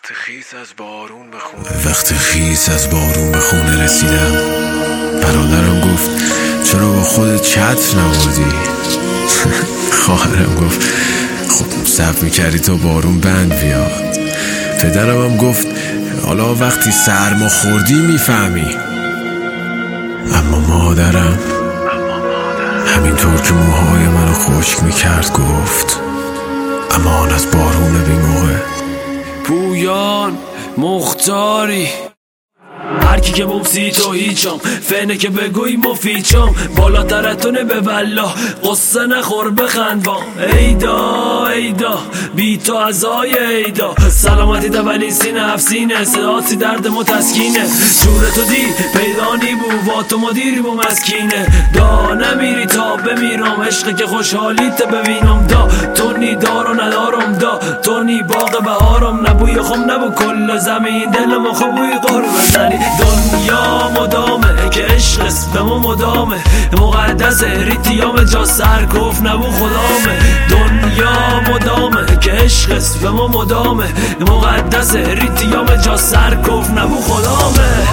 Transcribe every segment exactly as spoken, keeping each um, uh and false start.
وقت خیس از بارون به خونه وقت خیس از بارون به خونه رسیدم. برادرم گفت چرا با خودت چتر نبردی؟ خواهرم گفت خب صبر میکردی تا بارون بند بیاد. پدرم هم گفت حالا وقتی سرما خوردی میفهمی. اما مادرم همینطور که موهای منو خشک میکرد گفت امان از بارون بی موقع. پویان مختاری هر کی که ممسی تو هیچم فنه که بگوی مفیچم بالاترتونه به والله قصه نخور بخند با ایدا ایدا بی تو ازای ایدا سلامتی دولی سینه هفسینه صداتی درد متسکینه جور تو دی پیدانی بو و تو مدیری بو مسکینه دا نمیری تا بمیرم عشق که خوشحالیت ببینم دا تو نی دار و ندارم دا تو نی باغ بهارم نبوی خم نبو کل زمین دلم خوبوی قهر بزنی دنیا مدامه که عشق اسممو مدامه مقدس ریتیام جا سرکوف نبو خدامه دنیا مدامه که عشق اسممو مدامه مقدس ریتیام جا سرکوف نبو خدامه.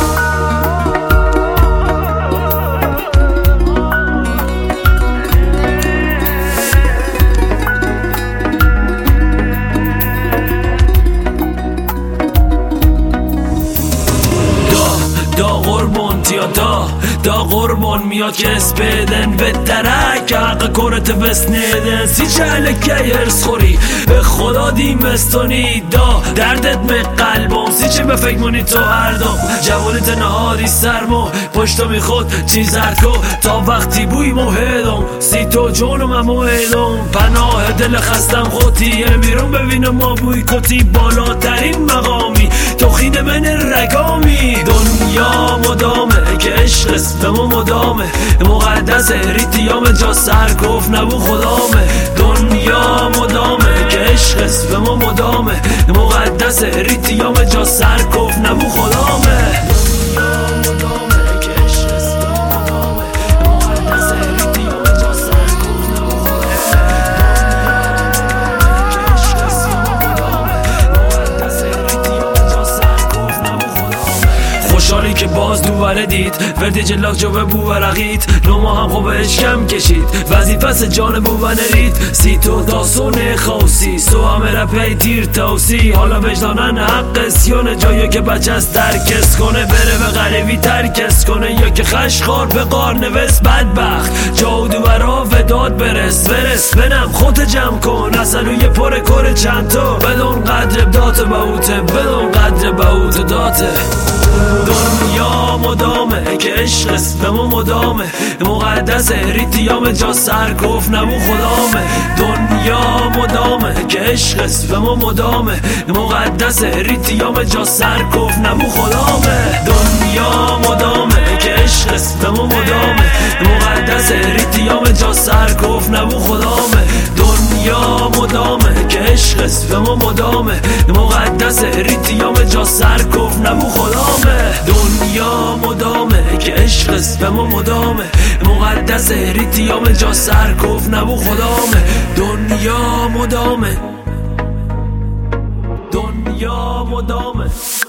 دا قربان تیا دا دا قربان میاد که اسپیدن به درک حق کرت بسنیدن سی چهله که ارس خوری به خدا دیمستانی دا دردت به قلبم سی چه به فکر منی تو هر دم جوانت نهاری سرمو پشتو میخود چیز هرکو تا وقتی بوی موهدم سی تو جونم امو ایدم پناه دل خستم خودی میرون ببینم ما بوی کتی بالاترین مقامی تو خیده من رگامی دنیا مدامه که عشق اسممو مدامه مقدس ریتیام جا سرکوف نبو خدامه دنیا مدامه که عشق اسممو مدامه مقدس ریتیام جا سرکوف نبو خدامه. خوشحالی که باز دوباره دید وردی جلاک جو به بو ورقید نما هم خوب اشکم کشید وظیفه س جان بو نرید سی تو داسون خوصی سو همه رپی تیر توسی حالا وجدانن حق سیونه جایی که بچه از درکس کنه بره به غریبی ترکس کنه یا که خشخار به قار نوست بدبخت جا دوباره وداد برس برس بنم خود جمع کن اصلوی پر کر چند تو بدون قدر دات باوته بدون قدر باوت داته دنیا مدامه که عشق اسممو مدامه مقدس ریتیام جا سرکوف نبو خدامه دنیا مدامه که عشق اسممو مدامه مقدس ریتیام جا سرکوف نبو خدامه دنیا مدامه که عشق اسممو مدامه مقدس ریتیام جا سرکوف نبو خدامه دنیا مدامه که عشق اسممو مدامه مقدس ریتیام جا سرکوف نبو خدامه دنیا مدامه که عشق اسممو مدامه مقدس ریتیام جا سرکوف نبو خدامه دنیا مدامه دنیا مدامه